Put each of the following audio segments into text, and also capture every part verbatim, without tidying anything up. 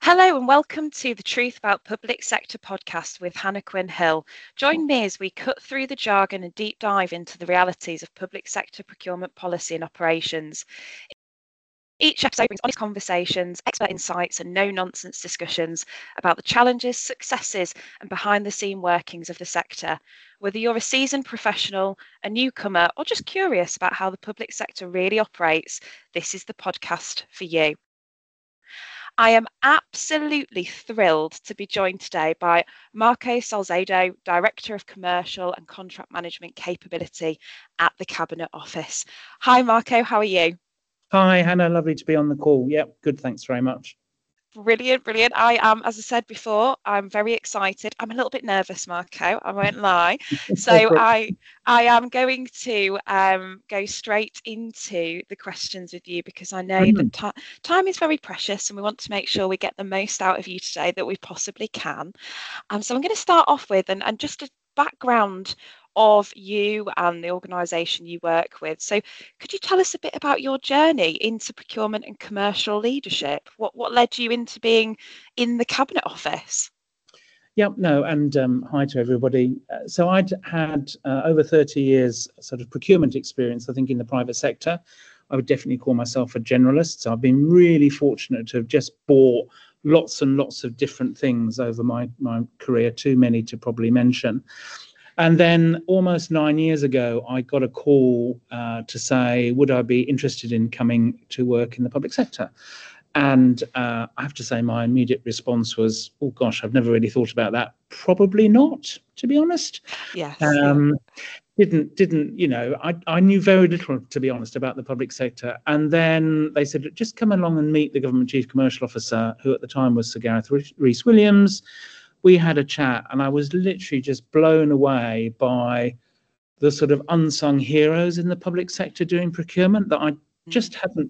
Hello and welcome to the Truth About Public Sector podcast with Hannah Quinn Hill. Join me as we cut through the jargon and deep dive into the realities of public sector procurement policy and operations. Each episode brings honest conversations, expert insights and no-nonsense discussions about the challenges, successes and behind-the-scene workings of the sector. Whether you're a seasoned professional, a newcomer or just curious about how the public sector really operates, this is the podcast for you. I am absolutely thrilled to be joined today by Marco Salcedo, Director of Commercial and Contract Management Capability at the Cabinet Office. Hi, Marco, how are you? Hi, Hannah, lovely to be on the call. Yep, good, thanks very much. Brilliant, brilliant. I am, as I said before, I'm very excited. I'm a little bit nervous, Marco, I won't lie. So I I am going to um, go straight into the questions with you because I know mm. that t- time is very precious and we want to make sure we get the most out of you today that we possibly can. Um, so I'm going to start off with, and, and just a background of you and the organisation you work with. So could you tell us a bit about your journey into procurement and commercial leadership? What what led you into being in the Cabinet Office? Yeah, no, and um, hi to everybody. Uh, so I'd had uh, over thirty years sort of procurement experience, I think, in the private sector. I would definitely call myself a generalist. So I've been really fortunate to have just bought lots and lots of different things over my, my career, too many to probably mention. And then almost nine years ago, I got a call uh, to say, would I be interested in coming to work in the public sector? And uh, I have to say my immediate response was, oh, gosh, I've never really thought about that. Probably not, to be honest. Yes. Um, didn't, didn't, you know, I, I knew very little, to be honest, about the public sector. And then they said, just come along and meet the Government Chief Commercial Officer, who at the time was Sir Gareth Rees-Williams. We had a chat and I was literally just blown away by the sort of unsung heroes in the public sector doing procurement that I just hadn't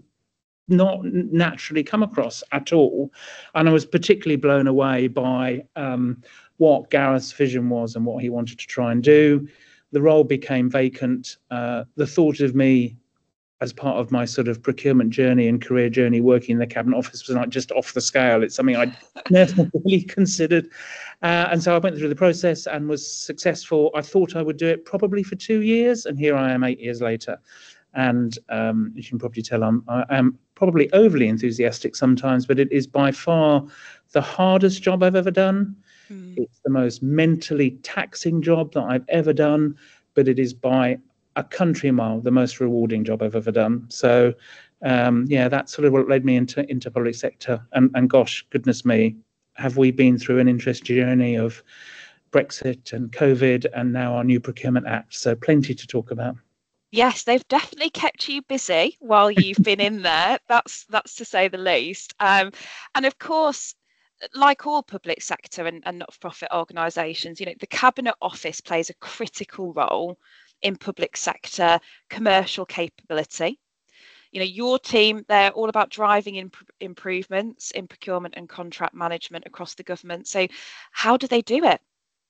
not naturally come across at all. And I was particularly blown away by um, what Gareth's vision was and what he wanted to try and do. The role became vacant. Uh, the thought of me as part of my sort of procurement journey and career journey working in the Cabinet Office was not just off the scale. It's something I'd never really considered. Uh, and so I went through the process and was successful. I thought I would do it probably for two years, and here I am eight years later. And um, you can probably tell I'm, I am probably overly enthusiastic sometimes, but it is by far the hardest job I've ever done. Mm. It's the most mentally taxing job that I've ever done, but it is by a country mile the most rewarding job I've ever done. So um, yeah, that's sort of what led me into into public sector. And, and gosh, goodness me, have we been through an interesting journey of Brexit and COVID and now our new Procurement Act. So plenty to talk about. Yes, they've definitely kept you busy while you've been in there. That's that's to say the least. Um, and of course, like all public sector and, and not-for-profit organisations, you know, the Cabinet Office plays a critical role in public sector commercial capability. You know, your team, they're all about driving imp- improvements in procurement and contract management across the government. So how do they do it?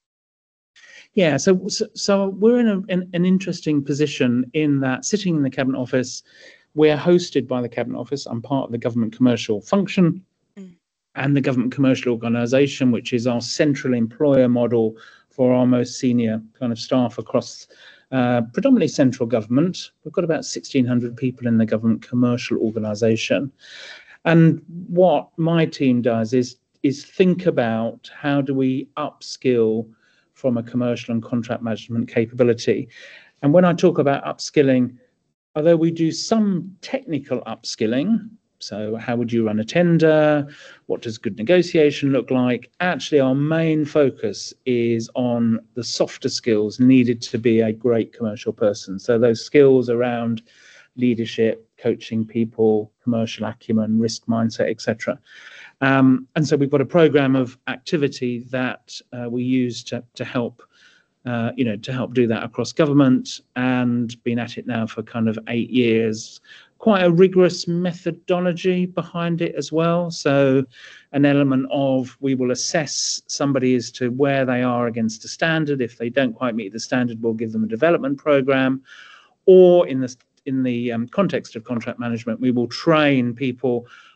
Yeah, so so, so we're in, a, in an interesting position in that sitting in the Cabinet Office, we're hosted by the Cabinet Office. I'm part of the government commercial function mm. and the government commercial organisation, which is our central employer model for our most senior kind of staff across uh, predominantly central government. We've got about sixteen hundred people in the government commercial organisation. And what my team does is, is think about how do we upskill from a commercial and contract management capability. And when I talk about upskilling, although we do some technical upskilling, so how would you run a tender? What does good negotiation look like? Actually, our main focus is on the softer skills needed to be a great commercial person. So those skills around leadership, coaching people, commercial acumen, risk mindset, et cetera. Um, and so we've got a program of activity that uh, we use to, to help, uh, you know, to help do that across government, and been at it now for kind of eight years. Quite a rigorous methodology behind it as well. So an element of we will assess somebody as to where they are against a standard. If they don't quite meet the standard, we'll give them a development program, or in the in the um, context of contract management, we will train people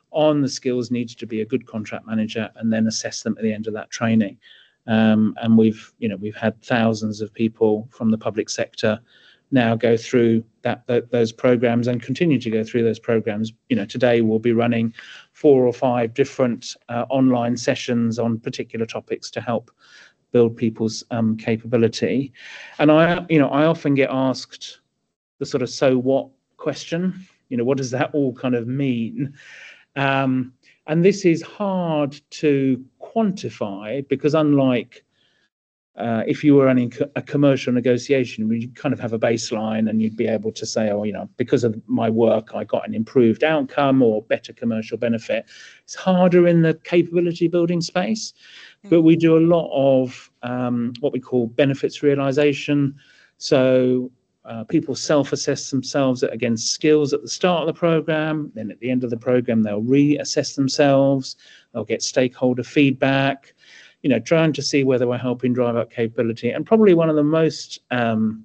on the skills needed to be a good contract manager, and then assess them at the end of that training. Um, and we've, you know, we've had thousands of people from the public sector now go through that, that those programs and continue to go through those programs. You know, today we'll be running four or five different uh, online sessions on particular topics to help build people's um, capability. And I, you know, I often get asked the sort of so what question. You know, what does that all kind of mean? Um, and this is hard to quantify, because unlike Uh, if you were running a commercial negotiation, you kind of have a baseline and you'd be able to say, oh, you know, because of my work, I got an improved outcome or better commercial benefit. It's harder in the capability building space, but we do a lot of um, what we call benefits realization. So uh, people self-assess themselves against skills at the start of the program. Then at the end of the program, they'll reassess themselves. They'll get stakeholder feedback. You know, trying to see whether we're helping drive up capability. And probably one of the most, um,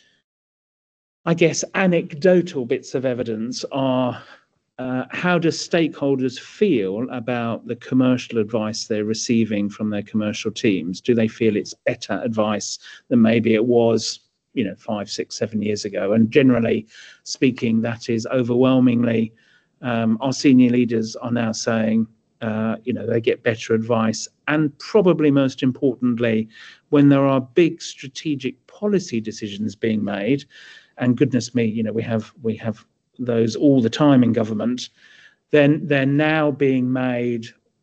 I guess, anecdotal bits of evidence are uh, how do stakeholders feel about the commercial advice they're receiving from their commercial teams? Do they feel it's better advice than maybe it was, you know, five, six, seven years ago? And generally speaking, that is overwhelmingly, um, our senior leaders are now saying, Uh, you know, they get better advice. And probably most importantly, when there are big strategic policy decisions being made, and goodness me, you know, we have we have those all the time in government, then they're now being made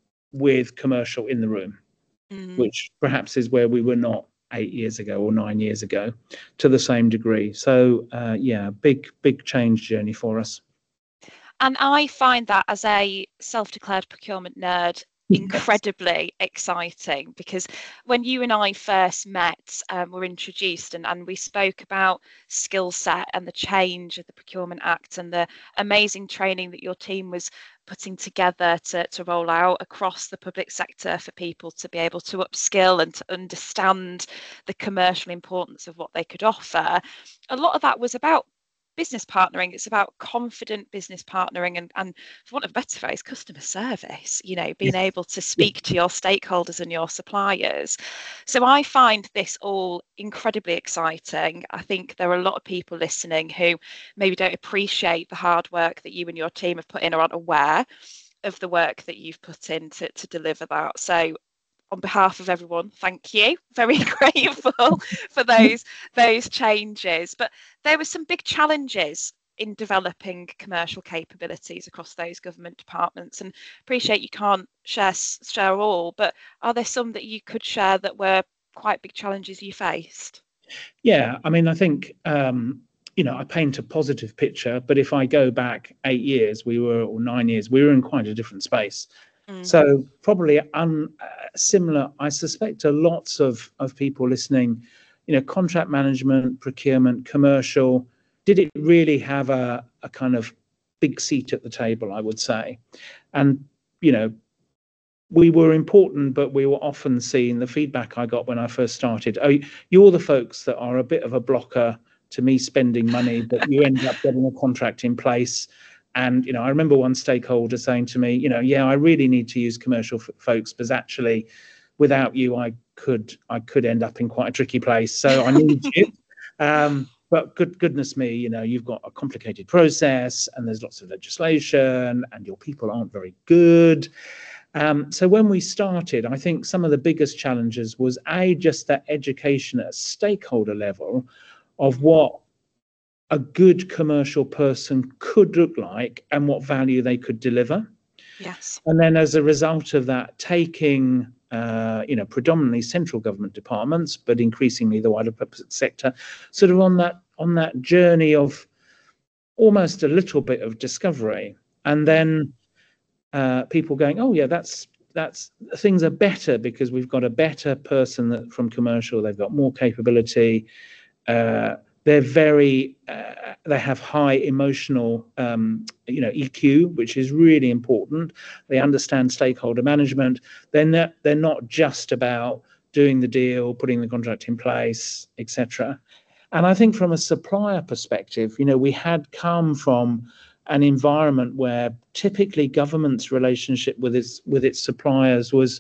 with commercial in the room, mm. which perhaps is where we were not eight years ago or nine years ago to the same degree. So, uh, yeah, big, big change journey for us. And I find that, as a self-declared procurement nerd, incredibly exciting, because when you and I first met, um, were introduced and, and we spoke about skill set and the change of the Procurement Act and the amazing training that your team was putting together to, to roll out across the public sector for people to be able to upskill and to understand the commercial importance of what they could offer. A lot of that was about business partnering. It's about confident business partnering and, and for want of a better phrase, customer service, you know, being able to speak to your stakeholders and your suppliers. So I find this all incredibly exciting. I think there are a lot of people listening who maybe don't appreciate the hard work that you and your team have put in or aren't aware of the work that you've put in to, to deliver that. So on behalf of everyone, thank you. Very grateful for those those changes. But there were some big challenges in developing commercial capabilities across those government departments, and appreciate you can't share share all, but are there some that you could share that were quite big challenges you faced? Yeah, I mean, I think um, you know, I paint a positive picture, but if I go back eight years, we were or nine years, we were in quite a different space. Mm. So probably un, uh, similar, I suspect, to lots of, of people listening, you know, contract management, procurement, commercial, did it really have a, a kind of big seat at the table, I would say. And, you know, we were important, but we were often seen, the feedback I got when I first started, oh, you're the folks that are a bit of a blocker to me spending money, but you end up getting a contract in place. And, you know, I remember one stakeholder saying to me, you know, yeah, I really need to use commercial f- folks, but actually without you, I could I could end up in quite a tricky place. So I need you. Um, but good goodness me, you know, you've got a complicated process and there's lots of legislation and your people aren't very good. Um, so when we started, I think some of the biggest challenges was, A, just that education at a stakeholder level of what a good commercial person could look like and what value they could deliver. Yes. And then as a result of that, taking, uh, you know, predominantly central government departments, but increasingly the wider public sector, sort of on that on that journey of almost a little bit of discovery. And then uh, people going, oh, yeah, that's that's things are better because we've got a better person that, from commercial, they've got more capability. Uh, They're very, uh, they have high emotional, um, you know, E Q, which is really important. They understand stakeholder management. They're not, they're not just about doing the deal, putting the contract in place, et cetera. And I think from a supplier perspective, you know, we had come from an environment where typically government's relationship with its with its suppliers was,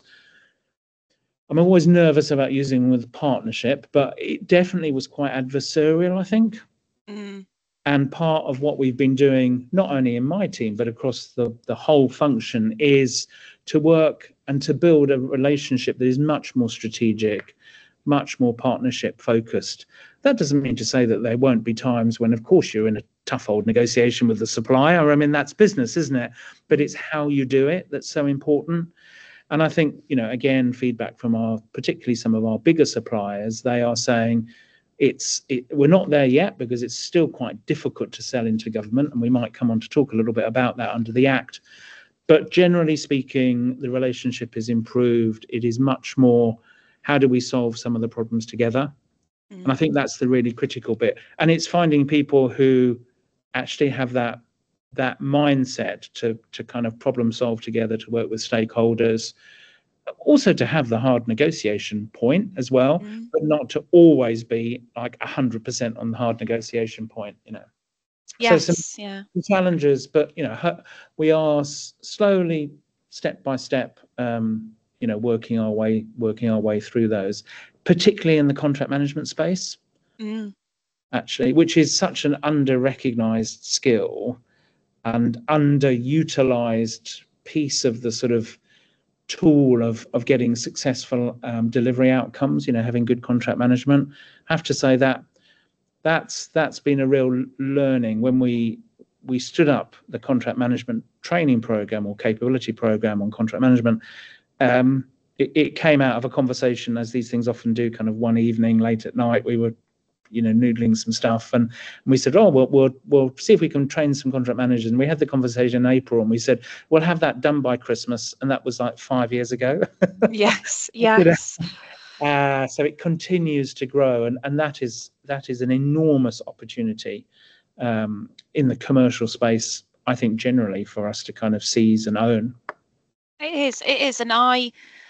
I'm always nervous about using with partnership, but it definitely was quite adversarial, I think. Mm. And part of what we've been doing, not only in my team, but across the, the whole function, is to work and to build a relationship that is much more strategic, much more partnership focused. That doesn't mean to say that there won't be times when, of course, you're in a tough old negotiation with the supplier. I mean, that's business, isn't it? But it's how you do it that's so important. And I think, you know, again, feedback from our, particularly some of our bigger suppliers, they are saying it's, it, we're not there yet because it's still quite difficult to sell into government. And we might come on to talk a little bit about that under the Act. But generally speaking, the relationship is improved. It is much more, how do we solve some of the problems together? Mm. And I think that's the really critical bit. And it's finding people who actually have that that mindset to to kind of problem solve together, to work with stakeholders, also to have the hard negotiation point as well, mm. but not to always be like one hundred percent on the hard negotiation point, you know. Yes, so some yeah. challenges, but you know, we are slowly, step by step, um, you know, working our way working our way through those, particularly in the contract management space, mm. actually, which is such an under-recognized skill and underutilized piece of the sort of tool of of getting successful um, delivery outcomes. You know, having good contract management. I have to say that that's that's been a real learning when we we stood up the contract management training program or capability program on contract management. Um, it, it came out of a conversation, as these things often do, kind of one evening late at night. We were, you know, noodling some stuff, and, and we said, oh, we'll, we'll we'll see if we can train some contract managers. And we had the conversation in April, and we said, we'll have that done by Christmas, and that was like five years ago. Yes, yes. You know? uh, so it continues to grow, and and that is that is an enormous opportunity um, in the commercial space, I think, generally for us to kind of seize and own. It is, it is, and I.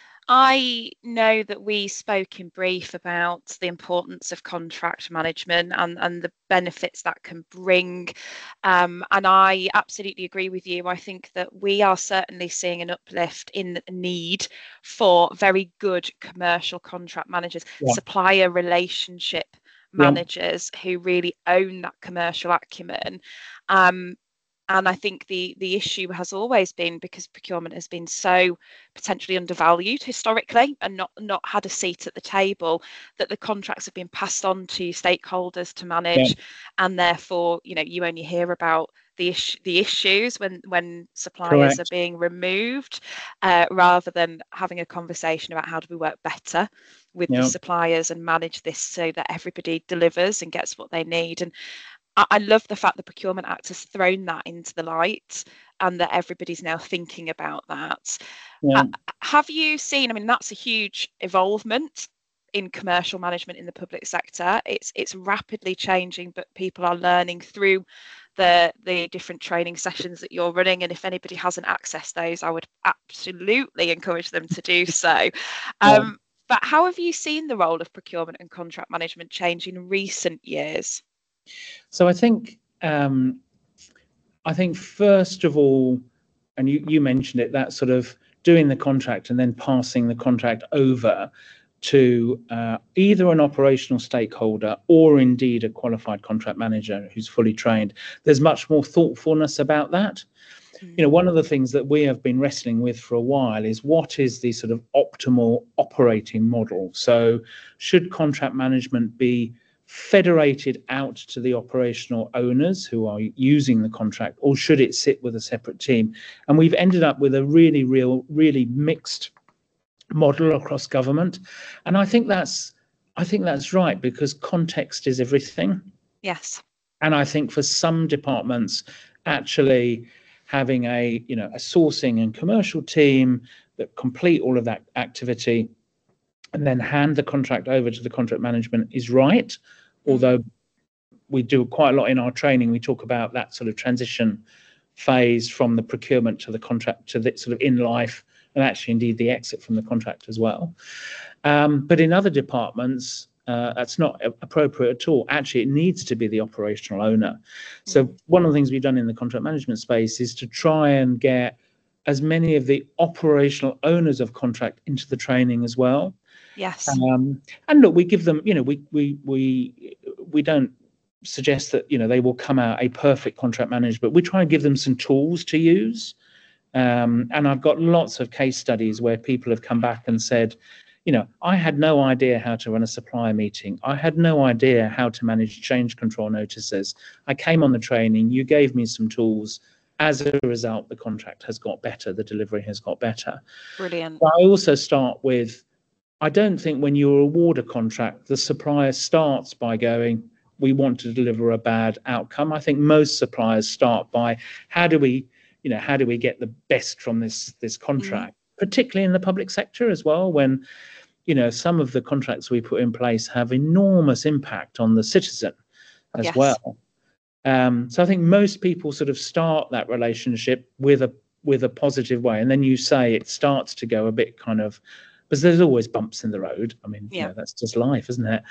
I know that we spoke in brief about the importance of contract management and, and the benefits that can bring. Um, and I absolutely agree with you. I think that we are certainly seeing an uplift in the need for very good commercial contract managers, yeah. supplier relationship managers yeah. who really own that commercial acumen. Um, And I think the the issue has always been, because procurement has been so potentially undervalued historically and not not had a seat at the table, that the contracts have been passed on to stakeholders to manage, yeah. and therefore, you know, you only hear about the issue the issues when when suppliers Correct. Are being removed, uh, rather than having a conversation about how do we work better with yeah. the suppliers and manage this so that everybody delivers and gets what they need. And I love the fact the Procurement Act has thrown that into the light and that everybody's now thinking about that. Yeah. Uh, have you seen, I mean, that's a huge evolvement in commercial management in the public sector. It's it's rapidly changing, but people are learning through the the different training sessions that you're running. And if anybody hasn't accessed those, I would absolutely encourage them to do so. Um, yeah. But how have you seen the role of procurement and contract management change in recent years? So I think um, I think first of all, and you, you mentioned it, that sort of doing the contract and then passing the contract over to uh, either an operational stakeholder or indeed a qualified contract manager who's fully trained. There's much more thoughtfulness about that. Mm. You know, one of the things that we have been wrestling with for a while is what is the sort of optimal operating model? So should contract management be federated out to the operational owners who are using the contract, or should it sit with a separate team? And we've ended up with a really, real, really mixed model across government. And I think that's, I think that's right, because context is everything. Yes. And I think for some departments, actually having a, you know, a sourcing and commercial team that complete all of that activity and then hand the contract over to the contract management is right. Although we do quite a lot in our training, we talk about that sort of transition phase from the procurement to the contract to the sort of in life, and actually indeed the exit from the contract as well. Um, but in other departments, Uh, that's not appropriate at all. Actually, it needs to be the operational owner. So one of the things we've done in the contract management space is to try and get as many of the operational owners of contract into the training as well. Yes. Um, and look, we give them, you know, we we we we don't suggest that, you know, they will come out a perfect contract manager, but we try and give them some tools to use. Um, and I've got lots of case studies where people have come back and said, you know, I had no idea how to run a supplier meeting. I had no idea how to manage change control notices. I came on the training, you gave me some tools. As a result, the contract has got better, the delivery has got better. Brilliant. But I also start with, I don't think when you award a contract, the supplier starts by going, we want to deliver a bad outcome. I think most suppliers start by, how do we, you know, how do we get the best from this, this contract, mm-hmm. particularly in the public sector as well, when, you know, some of the contracts we put in place have enormous impact on the citizen as yes. well. Um, so I think most people sort of start that relationship with a with a positive way, and then you say it starts to go a bit kind of, because there's always bumps in the road. I mean, yeah. you know, that's just life, isn't it?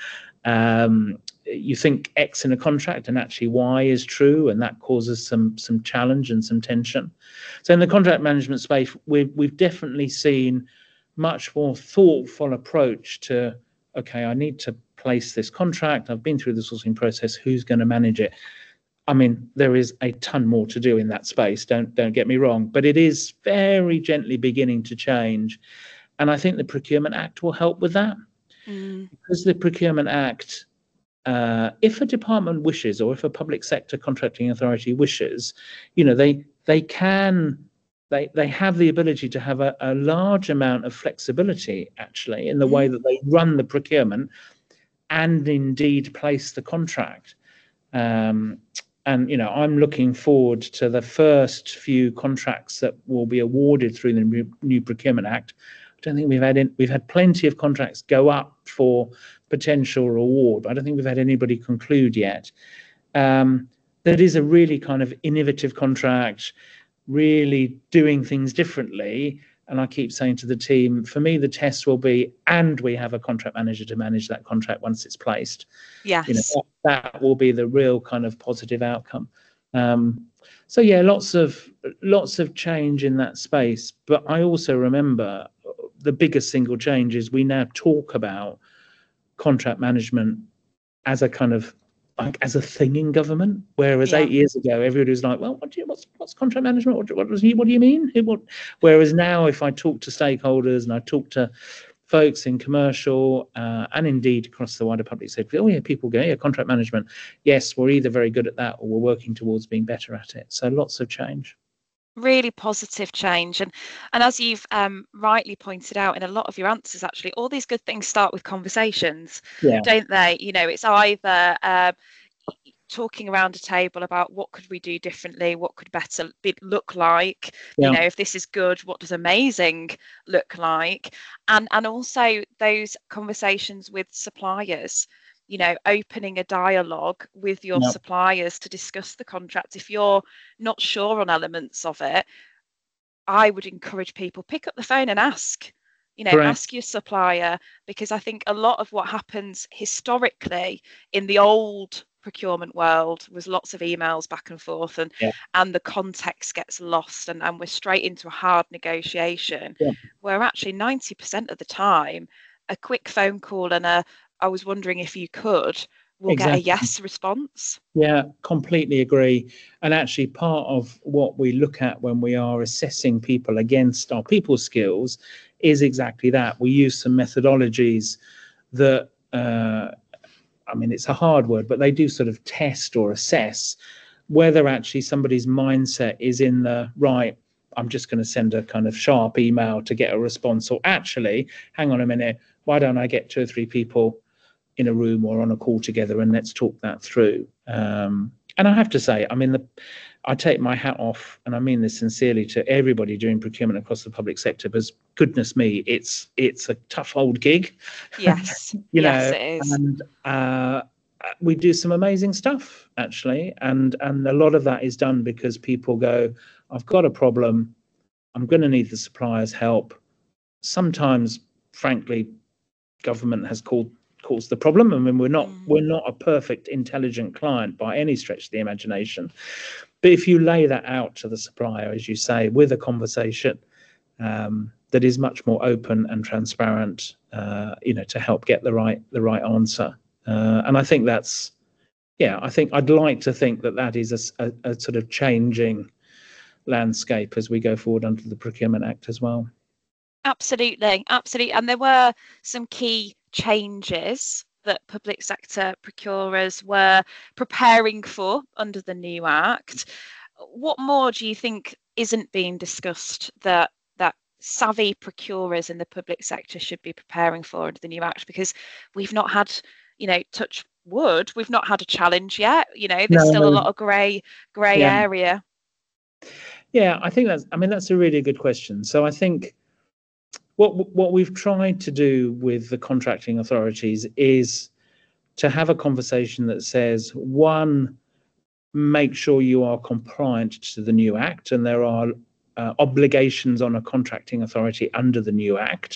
Um, you think X in a contract and actually Y is true, and that causes some some challenge and some tension. So in the contract management space, we've we've definitely seen much more thoughtful approach to, okay, I need to place this contract. I've been through the sourcing process. Who's going to manage it? I mean, there is a ton more to do in that space. Don't don't get me wrong, but it is very gently beginning to change. And I think the Procurement Act will help with that, mm. because the Procurement Act, uh, if a department wishes, or if a public sector contracting authority wishes, you know, they they can, they they have the ability to have a, a large amount of flexibility, actually, in the mm. way that they run the procurement and indeed place the contract. Um, and, you know, I'm looking forward to the first few contracts that will be awarded through the new Procurement Act. I don't think we've had in, we've had plenty of contracts go up for potential award, but I don't think we've had anybody conclude yet. Um, that is a really kind of innovative contract, really doing things differently. And I keep saying to the team, for me, the test will be, and we have a contract manager to manage that contract once it's placed. Yes. You know, that, that will be the real kind of positive outcome. Um, so yeah, lots of lots of change in that space. But I also remember the biggest single change is we now talk about contract management as a kind of like as a thing in government, whereas yeah. eight years ago everybody was like, well, what do you, what's what's contract management? What, what does you what do you mean? It, what, whereas now, if I talk to stakeholders and I talk to folks in commercial uh, and indeed across the wider public sector, oh yeah, people go, yeah, contract management. Yes, we're either very good at that or we're working towards being better at it. So lots of change. Really positive change, and and as you've um, rightly pointed out in a lot of your answers, actually, all these good things start with conversations, yeah. don't they? You know, it's either uh, talking around a table about what could we do differently, what could better be, look like. Yeah. You know, if this is good, what does amazing look like? And and also those conversations with suppliers. You know, opening a dialogue with your yep. suppliers to discuss the contract. If you're not sure on elements of it, I would encourage people, pick up the phone and ask, you know, Correct. ask your supplier, because I think a lot of what happens historically in the old procurement world was lots of emails back and forth, and yeah. and the context gets lost, and, and we're straight into a hard negotiation, yeah. where actually ninety percent of the time, a quick phone call and a I was wondering if you could, we'll exactly. get a yes response. Yeah, completely agree. And actually part of what we look at when we are assessing people against our people skills is exactly that. We use some methodologies that, uh, I mean, it's a hard word, but they do sort of test or assess whether actually somebody's mindset is in the right, I'm just going to send a kind of sharp email to get a response, or actually, hang on a minute, why don't I get two or three people in a room or on a call together and let's talk that through. Um, and I have to say, I mean, the, I take my hat off, and I mean this sincerely, to everybody doing procurement across the public sector, because goodness me, it's it's a tough old gig. Yes, you yes, know, it is. And uh, we do some amazing stuff, actually. And, and a lot of that is done because people go, I've got a problem, I'm going to need the supplier's help. Sometimes, frankly, government has called caused the problem. I mean, we're not Mm. we're not a perfect, intelligent client by any stretch of the imagination. But if you lay that out to the supplier, as you say, with a conversation um, that is much more open and transparent, uh, you know, to help get the right the right answer, uh, and I think that's, yeah, I think I'd like to think that that is a, a, a sort of changing landscape as we go forward under the Procurement Act as well. Absolutely, absolutely. And there were some key changes that public sector procurers were preparing for under the new Act. What more do you think isn't being discussed that that savvy procurers in the public sector should be preparing for under the new Act? Because we've not had, you know, touch wood, we've not had a challenge yet. You know, there's No, still a lot of grey grey yeah, area. yeah. I think that's. I mean, that's a really good question. So I think what what we've tried to do with the contracting authorities is to have a conversation that says, one, make sure you are compliant to the new Act, and there are uh, obligations on a contracting authority under the new Act.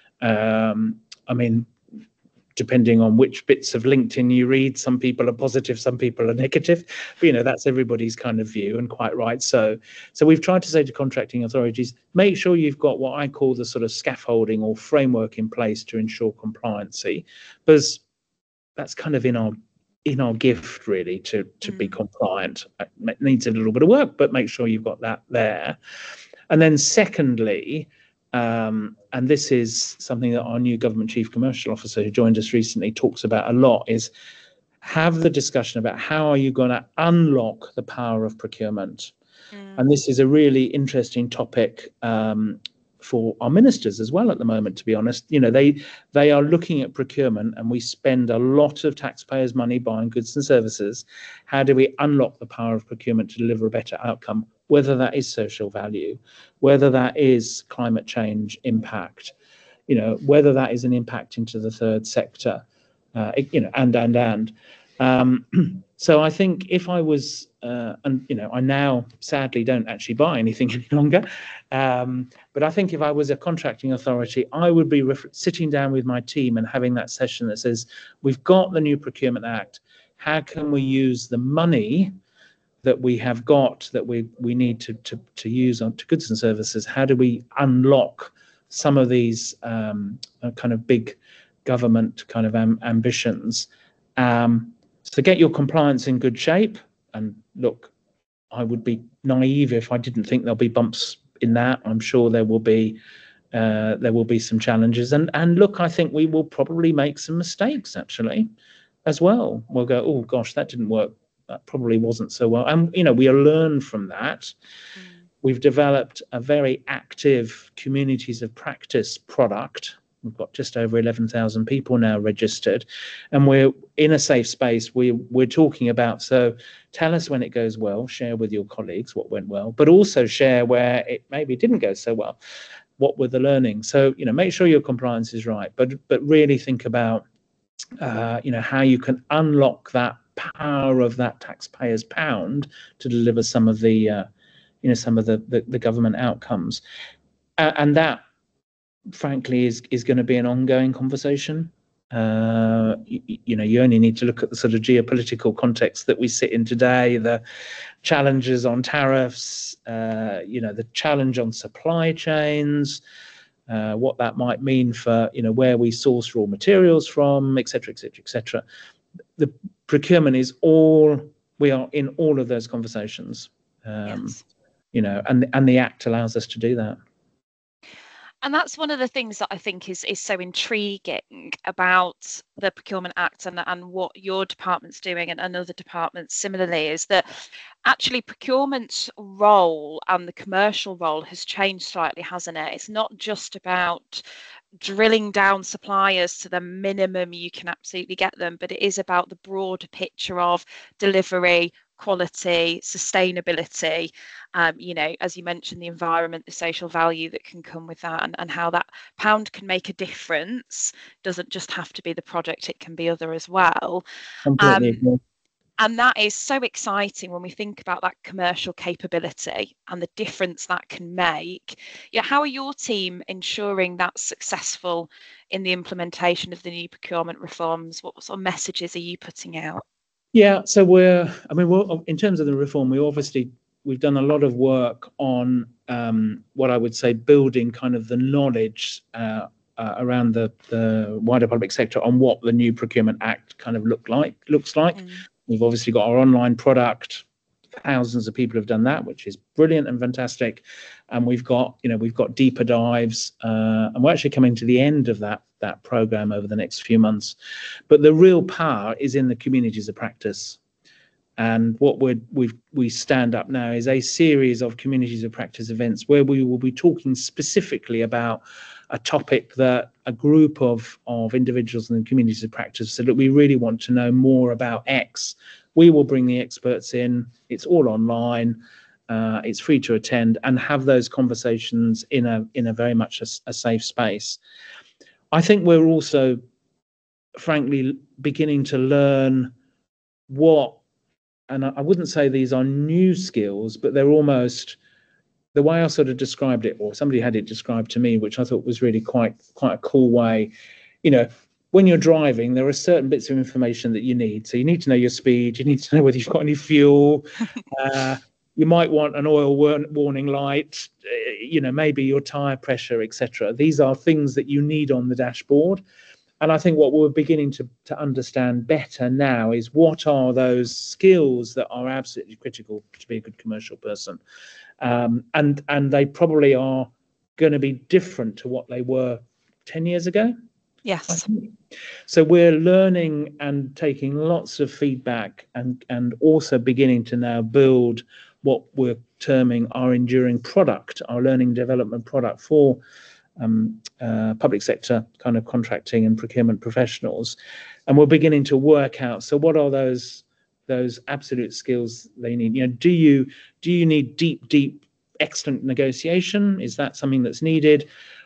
Um, I mean, depending on which bits of LinkedIn you read, some people are positive, some people are negative. But, you know, that's everybody's kind of view, and quite right. So, so we've tried to say to contracting authorities, make sure you've got what I call the sort of scaffolding or framework in place to ensure compliancy, because that's kind of in our in our gift, really, to to mm. be compliant. It needs a little bit of work, but make sure you've got that there. And then secondly, um, and this is something that our new government chief commercial officer who joined us recently talks about a lot, is have the discussion about how are you going to unlock the power of procurement. Mm. And this is a really interesting topic um, for our ministers as well at the moment, to be honest. You know, they they are looking at procurement, and we spend a lot of taxpayers' money buying goods and services. How do we unlock the power of procurement to deliver a better outcome, whether that is social value, whether that is climate change impact, you know, whether that is an impact into the third sector, uh, you know, and, and, and. Um, so I think if I was, uh, and, you know, I now sadly don't actually buy anything any longer, um, but I think if I was a contracting authority, I would be ref- sitting down with my team and having that session that says, we've got the new Procurement Act, how can we use the money that we have got that we we need to to to use on to goods and services? How do we unlock some of these um, uh, kind of big government kind of am- ambitions? Um, so get your compliance in good shape. And look, I would be naive if I didn't think there'll be bumps in that. I'm sure there will be uh, there will be some challenges. And and look, I think we will probably make some mistakes actually as well. We'll go, oh gosh, that didn't work. That probably wasn't so well. And, you know, we learn from that. Mm. We've developed a very active communities of practice product. We've got just over eleven thousand people now registered, and we're in a safe space. We, we're talking about, so tell us when it goes well, share with your colleagues what went well, but also share where it maybe didn't go so well. What were the learnings? So, you know, make sure your compliance is right, but but really think about, uh, you know, how you can unlock that power of that taxpayer's pound to deliver some of the, uh, you know, some of the, the, the government outcomes. Uh, and that, frankly, is, is going to be an ongoing conversation. Uh, you, you know, you only need to look at the sort of geopolitical context that we sit in today, the challenges on tariffs, uh, you know, the challenge on supply chains, uh, what that might mean for, you know, where we source raw materials from, et cetera, et cetera, et cetera. The procurement is all, we are in all of those conversations, um, yes. you know, and, and the Act allows us to do that. And that's one of the things that I think is is so intriguing about the Procurement Act and, and what your department's doing and, and other departments similarly, is that actually procurement's role and the commercial role has changed slightly, hasn't it? It's not just about drilling down suppliers to the minimum you can absolutely get them, but it is about the broader picture of delivery, quality, sustainability, um, you know, as you mentioned, the environment, the social value that can come with that, and, and how that pound can make a difference. Doesn't just have to be the product, it can be other as well. Completely um, agree. And that is so exciting when we think about that commercial capability and the difference that can make. Yeah, how are your team ensuring that's successful in the implementation of the new procurement reforms? What sort of messages are you putting out? Yeah, so we're, I mean, we're, in terms of the reform, we obviously, we've done a lot of work on um, what I would say building kind of the knowledge uh, uh, around the, the wider public sector on what the new Procurement Act kind of look like, looks like. Mm. We've obviously got our online product. Thousands of people have done that, which is brilliant and fantastic. And we've got, you know, we've got deeper dives, uh, and we're actually coming to the end of that that program over the next few months. But the real power is in the communities of practice. And what we're, we've, we stand up now is a series of communities of practice events where we will be talking specifically about a topic that a group of, of individuals in the communities of practice said that we really want to know more about X. We will bring the experts in. It's all online. Uh, it's free to attend and have those conversations in a in a very much a, a safe space. I think we're also, frankly, beginning to learn what, and I wouldn't say these are new skills, but they're almost, the way I sort of described it, or somebody had it described to me, which I thought was really quite quite a cool way. You know, when you're driving, there are certain bits of information that you need. So you need to know your speed. You need to know whether you've got any fuel. uh, you might want an oil war- warning light. Uh, you know, maybe your tire pressure, et cetera. These are things that you need on the dashboard. And I think what we're beginning to, to understand better now is what are those skills that are absolutely critical to be a good commercial person. Um, and, and they probably are going to be different to what they were ten years ago. Yes. So we're learning and taking lots of feedback and, and also beginning to now build what we're terming our enduring product, our learning development product for um, uh, public sector kind of contracting and procurement professionals. And we're beginning to work out, so what are those those absolute skills they need? You know, do you do you need deep, deep, excellent negotiation? Is that something that's needed?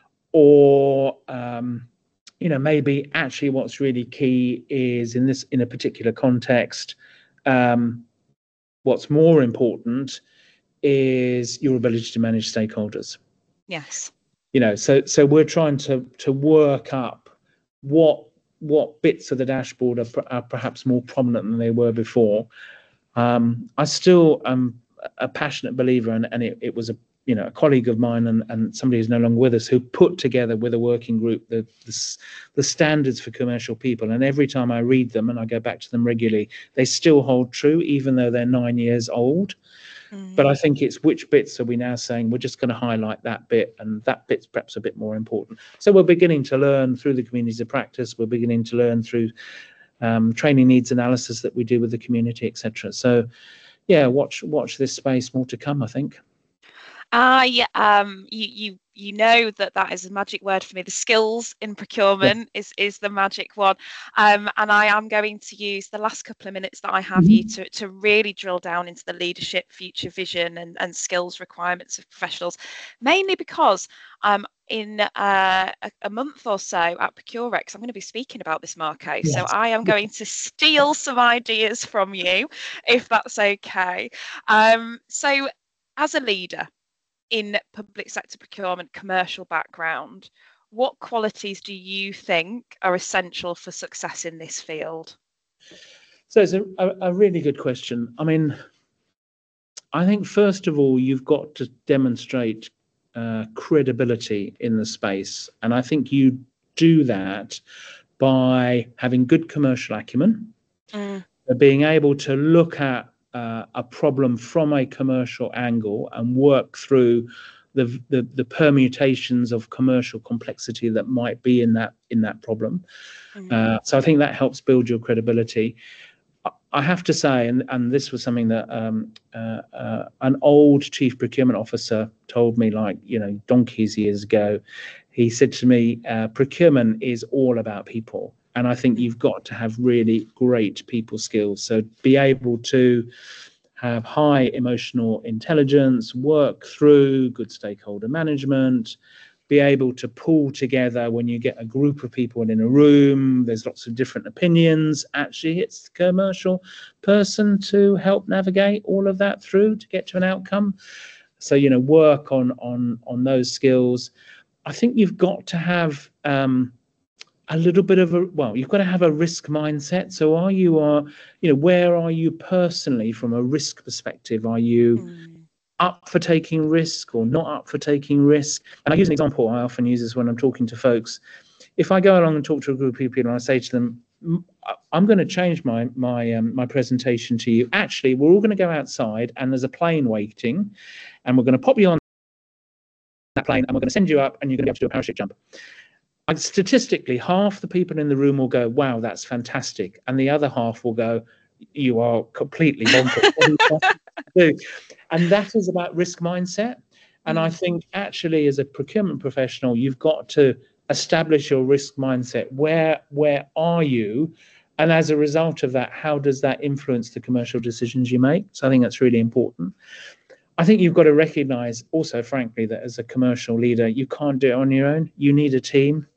Or um, you know, maybe actually what's really key is in this, in a particular context, um, what's more important is your ability to manage stakeholders. Yes. You know, so so we're trying to to work up what what bits of the dashboard are, are perhaps more prominent than they were before. Um, I still am a passionate believer, and, and it, it was a you know, a colleague of mine and, and somebody who's no longer with us who put together with a working group the, the the standards for commercial people. And every time I read them, and I go back to them regularly, they still hold true, even though they're nine years old. Mm. But I think it's which bits are we now saying we're just going to highlight that bit, and that bit's perhaps a bit more important. So we're beginning to learn through the communities of practice. We're beginning to learn through um, training needs analysis that we do with the community, et cetera. So yeah, watch watch this space, more to come, I think. I um you you you know that that is a magic word for me. The skills in procurement yeah. is is the magic one, um and I am going to use the last couple of minutes that I have mm-hmm. you to to really drill down into the leadership, future vision, and and skills requirements of professionals, mainly because um in uh, a, a month or so at Procurex I'm going to be speaking about this, Marco. Yes. So I am going to steal some ideas from you, if that's okay. Um so as a leader in public sector procurement, commercial background, what qualities do you think are essential for success in this field? So it's a, a really good question. I mean, I think first of all, you've got to demonstrate uh, credibility in the space. And I think you do that by having good commercial acumen, mm. being able to look at Uh, a problem from a commercial angle and work through the, the the permutations of commercial complexity that might be in that in that problem. Mm-hmm. Uh, so I think that helps build your credibility. I have to say, and, and this was something that um, uh, uh, an old chief procurement officer told me, like, you know, donkeys years ago. He said to me, uh, procurement is all about people. And I think you've got to have really great people skills. So be able to have high emotional intelligence, work through good stakeholder management, be able to pull together when you get a group of people in a room, there's lots of different opinions. Actually, it's the commercial person to help navigate all of that through to get to an outcome. So, you know, work on on on those skills. I think you've got to have um, a little bit of a, well, you've got to have a risk mindset. So are you, are, you know, where are you personally from a risk perspective? Are you mm. up for taking risk or not up for taking risk? And I use an example I often use this when I'm talking to folks. If I go along and talk to a group of people and I say to them, I'm going to change my my um, my presentation to you. Actually, we're all going to go outside and there's a plane waiting and we're going to pop you on that plane and we're going to send you up and you're going to be able to do a parachute jump. And statistically, half the people in the room will go, wow, that's fantastic. And the other half will go, you are completely bonkers. And that is about risk mindset. And mm. I think actually as a procurement professional, you've got to establish your risk mindset. Where, where are you? And as a result of that, how does that influence the commercial decisions you make? So I think that's really important. I think you've got to recognize also, frankly, that as a commercial leader, you can't do it on your own. You need a team.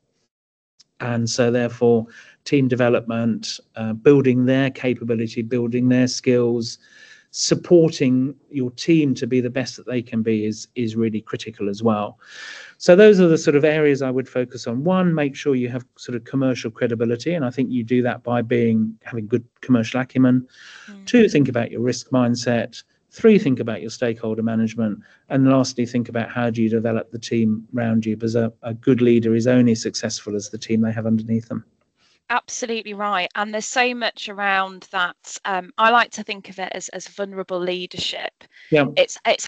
And so therefore, team development, uh, building their capability, building their skills, supporting your team to be the best that they can be is, is really critical as well. So those are the sort of areas I would focus on. One, make sure you have sort of commercial credibility. And I think you do that by being having good commercial acumen. Mm. Two, think about your risk mindset. Three, think about your stakeholder management. And lastly, think about how do you develop the team around you, because a, a good leader is only successful as the team they have underneath them. Absolutely right. And there's so much around that. Um, I like to think of it as, as vulnerable leadership. Yeah. It's, it's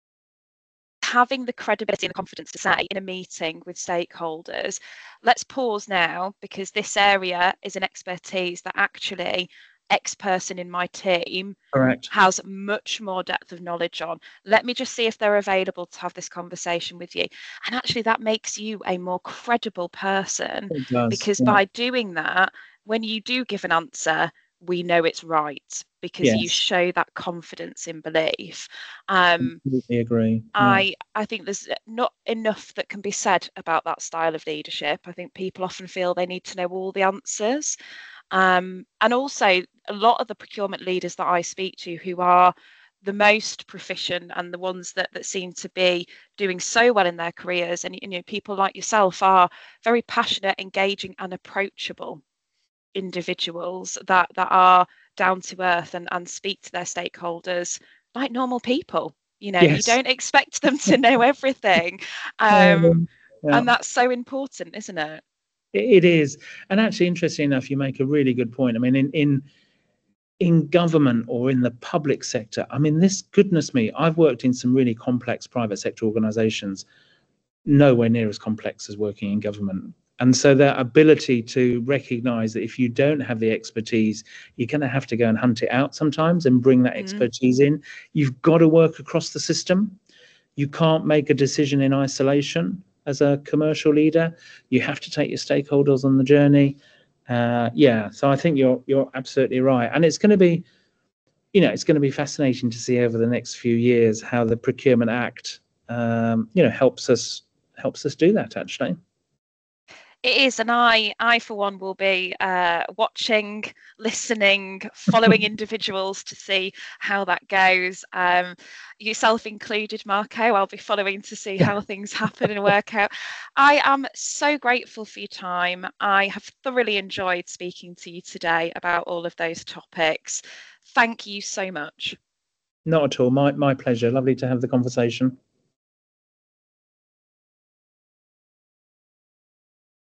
having the credibility and the confidence to say in a meeting with stakeholders, let's pause now, because this area is an expertise that actually X person in my team Correct. has much more depth of knowledge on. Let me just see if they're available to have this conversation with you. And actually that makes you a more credible person, it does, because yeah. by doing that, when you do give an answer, we know it's right, because yes. you show that confidence in belief. Um, I completely agree. Yeah. I, I think there's not enough that can be said about that style of leadership. I think people often feel they need to know all the answers. Um, and also a lot of the procurement leaders that I speak to who are the most proficient and the ones that, that seem to be doing so well in their careers, and you know, people like yourself are very passionate, engaging and approachable individuals that, that are down to earth and, and speak to their stakeholders like normal people. You know, yes. you don't expect them to know everything. Um, um, yeah. And that's so important, isn't it? It is. And actually, interesting enough, you make a really good point. I mean, in, in in government or in the public sector, I mean, this, goodness me, I've worked in some really complex private sector organizations, nowhere near as complex as working in government. And so their ability to recognize that if you don't have the expertise, you're going to have to go and hunt it out sometimes and bring that expertise mm-hmm. in. You've got to work across the system. You can't make a decision in isolation. As a commercial leader, you have to take your stakeholders on the journey. Uh, yeah, so I think you're you're absolutely right, and it's going to be, you know, it's going to be fascinating to see over the next few years how the Procurement Act, um, you know, helps us helps us do that. Actually, it is, and I, I for one, will be uh, watching, listening, following individuals to see how that goes. Um, yourself included, Marco. I'll be following to see how things happen and work out. I am so grateful for your time. I have thoroughly enjoyed speaking to you today about all of those topics. Thank you so much. Not at all. My my pleasure. Lovely to have the conversation.